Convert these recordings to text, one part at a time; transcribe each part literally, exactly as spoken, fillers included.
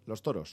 los toros.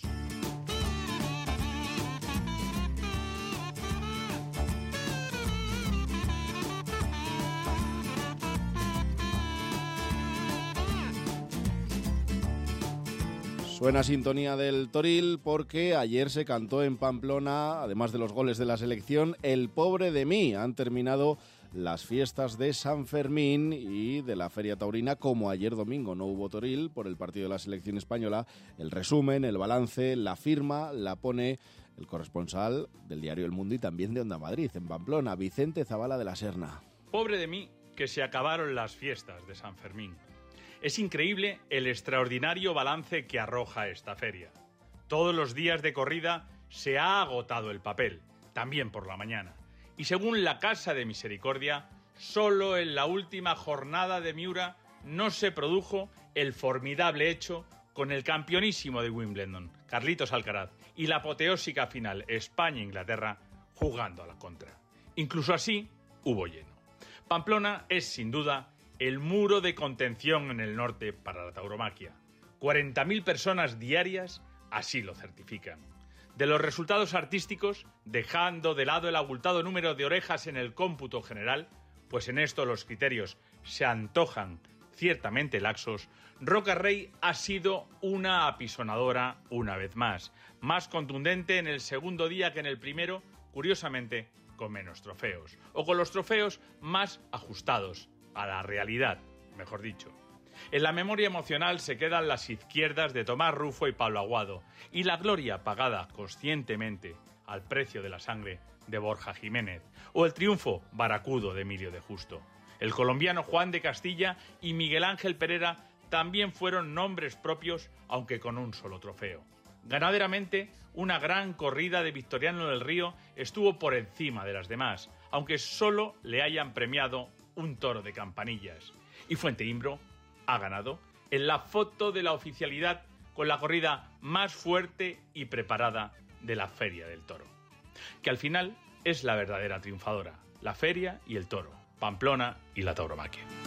Suena sintonía del Toril porque ayer se cantó en Pamplona, además de los goles de la selección, El pobre de mí. Han terminado las fiestas de San Fermín y de la Feria Taurina. Como ayer domingo no hubo Toril por el partido de la selección española, el resumen, el balance, la firma la pone el corresponsal del diario El Mundo y también de Onda Madrid, en Pamplona, Vicente Zavala de la Serna. Pobre de mí, que se acabaron las fiestas de San Fermín. Es increíble el extraordinario balance que arroja esta feria. Todos los días de corrida se ha agotado el papel, también por la mañana. Y según la Casa de Misericordia, solo en la última jornada de Miura no se produjo el formidable hecho con el campeonísimo de Wimbledon, Carlitos Alcaraz, y la apoteósica final España-Inglaterra jugando a la contra. Incluso así, hubo lleno. Pamplona es, sin duda, el muro de contención en el norte para la tauromaquia. cuarenta mil personas diarias así lo certifican. De los resultados artísticos, dejando de lado el abultado número de orejas en el cómputo general, pues en esto los criterios se antojan ciertamente laxos, Roca Rey ha sido una apisonadora una vez más, más contundente en el segundo día que en el primero, curiosamente con menos trofeos, o con los trofeos más ajustados a la realidad, mejor dicho. En la memoria emocional se quedan las izquierdas de Tomás Rufo y Pablo Aguado y la gloria pagada conscientemente al precio de la sangre de Borja Jiménez o el triunfo baracudo de Emilio de Justo. El colombiano Juan de Castilla y Miguel Ángel Pereira también fueron nombres propios, aunque con un solo trofeo. Ganaderamente, una gran corrida de Victoriano del Río estuvo por encima de las demás, aunque solo le hayan premiado un toro de campanillas. Y Fuenteimbro ha ganado en la foto de la oficialidad con la corrida más fuerte y preparada de la Feria del Toro. Que al final es la verdadera triunfadora, la feria y el toro, Pamplona y la tauromaquia.